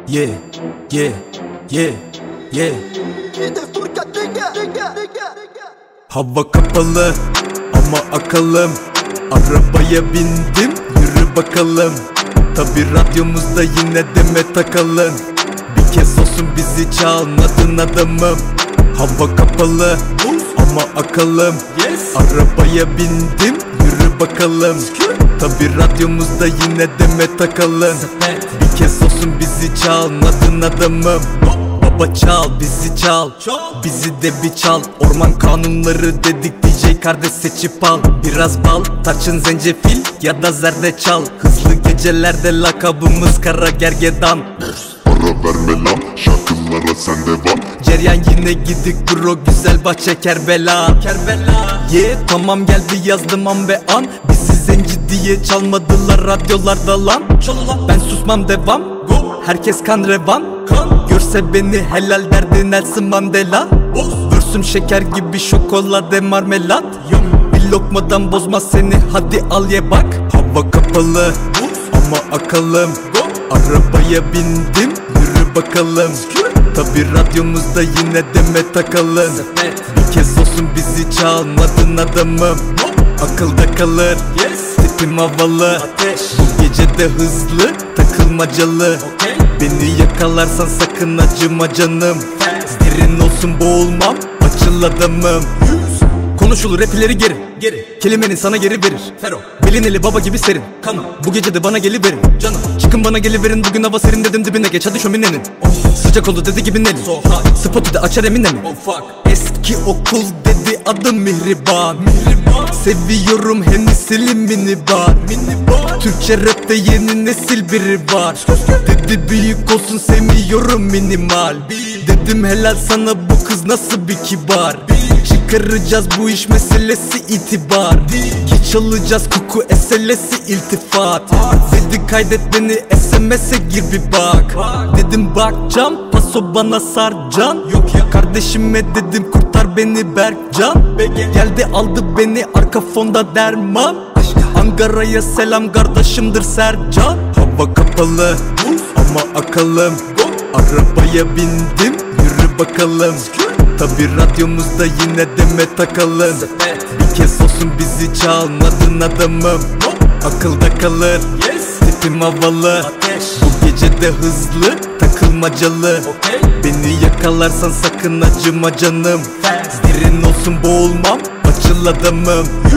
Yeah, yeah, yeah, yeah. Hava kapalı ama akalım. Arabaya bindim, yürü bakalım. Tabi radyomuzda yine Demet Akalın. Bir kez olsun bizi çalmadın adamım. Hava kapalı ama akalım. Arabaya bindim, yürü bakalım. Tabi radyomuzda yine Demet Akalın. Bir kez olsun bizi çalmadın adamım. Baba çal, bizi çal, bizi de bir çal. Orman kanunları dedik, DJ kardeş seçip al. Biraz bal, tarçın, zencefil ya da zerdeçal. Hızlı gecelerde lakabımız Kara Gergedan. Para verme lan, şarkılara sen devam. Ceryan yine gidik bro, güzel bahçe Kerbela. Yeah, tamam geldi yazdım an be an. Bizi zenci diye çalmadılar radyolarda lan. Ben susmam devam, herkes kan revan. Görse beni helal derdi Nelson Mandela. Görsüm şeker gibi şokolade marmelat. Bir lokmadan bozmaz seni, hadi al ye bak. Hava kapalı ama akalım. Arabaya bindim, yürü bakalım. Tabi radyomuzda yine Demet Akalın. Bir kez olsun bizi çalmadın adamım. Akılda kalır, tipim havalı. Bu gece de hızlı, takılmacalı. Beni yakalarsan sakın acıma canım. Derin olsun boğulmam, açıl adamım. Konuşulur rap ileri geri. Kelimenin sana geri verir. Bilineli baba gibi serin. Bu gece de bana geliverin. Çıkın bana geliverin, bugün hava serin dedim dibine geç hadi şöminenin. Sıcak oldu dedi gibi Nelly. Spotu da açar Eminem'i. Eski okul dedi adım Mihriban. Seviyorum Hennessy'li minibar. Türkçe rapte yeni nesil biri var. Dedi büyük olsun sevmiyorum minimal. Dedim helal sana, bu kız nasıl bir kibar. Çıkaracağız bu iş meselesi itibar. Ki çalacağız koku eselesi iltifat. Dedi kaydet beni SMS'e gir bir bak. Dedim bakcam paso bana sarcan. Kardeşime dedim kurtar beni Berkcan. Geldi aldı beni arka fonda derman. Ankara'ya selam kardeşimdir Sercan. Hava kapalı ama akalım. Arabaya bindim, yürü bakalım. Tabi radyomuzda yine Demet Akalın. Bir kez olsun bizi çalmadın adamım. Akılda kalır, tipim havalı. Bu gece de hızlı, takılmacalı. Beni yakalarsan sakın acıma canım. Derin olsun boğulmam, açıl adamım.